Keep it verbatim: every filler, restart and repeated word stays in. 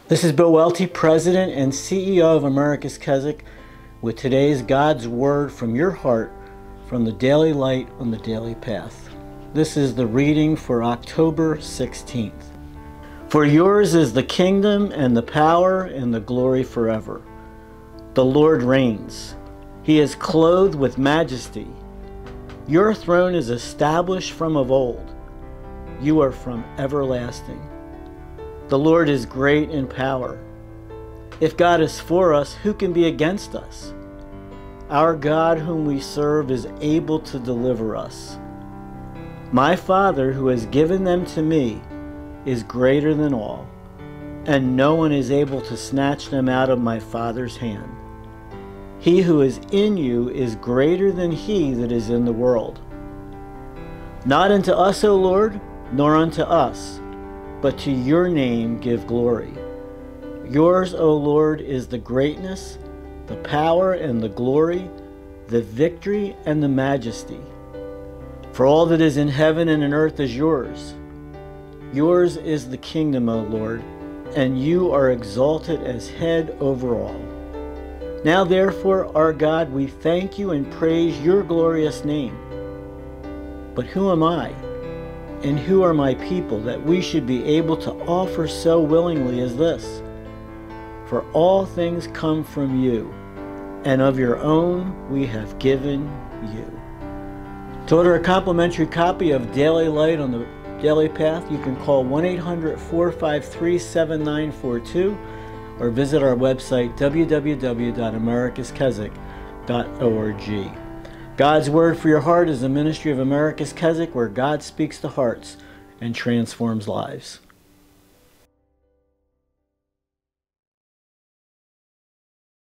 This is Bill Welty, President and C E O of America's Keswick, with today's God's Word from your heart from the Daily Light on the Daily Path. This is the reading for October sixteenth. For yours is the kingdom and the power and the glory forever. The Lord reigns. He is clothed with majesty. Your throne is established from of old. You are from everlasting. The Lord is great in power. If God is for us, who can be against us? Our God whom we serve is able to deliver us. My Father who has given them to me is greater than all, and no one is able to snatch them out of my Father's hand. He who is in you is greater than he that is in the world. Not unto us, O Lord, nor unto us, but to your name give glory. Yours, O Lord, is the greatness, the power and the glory, the victory and the majesty. For all that is in heaven and in earth is yours. Yours is the kingdom, O Lord, and you are exalted as head over all. Now therefore, our God, we thank you and praise your glorious name. But who am I? And who are my people that we should be able to offer so willingly as this? For all things come from you, and of your own we have given you. To order a complimentary copy of Daily Light on the Daily Path, you can call one eight hundred, four five three, seven nine four two or visit our website w w w dot americas keswick dot org. God's Word for Your Heart is the ministry of America's Keswick, where God speaks to hearts and transforms lives.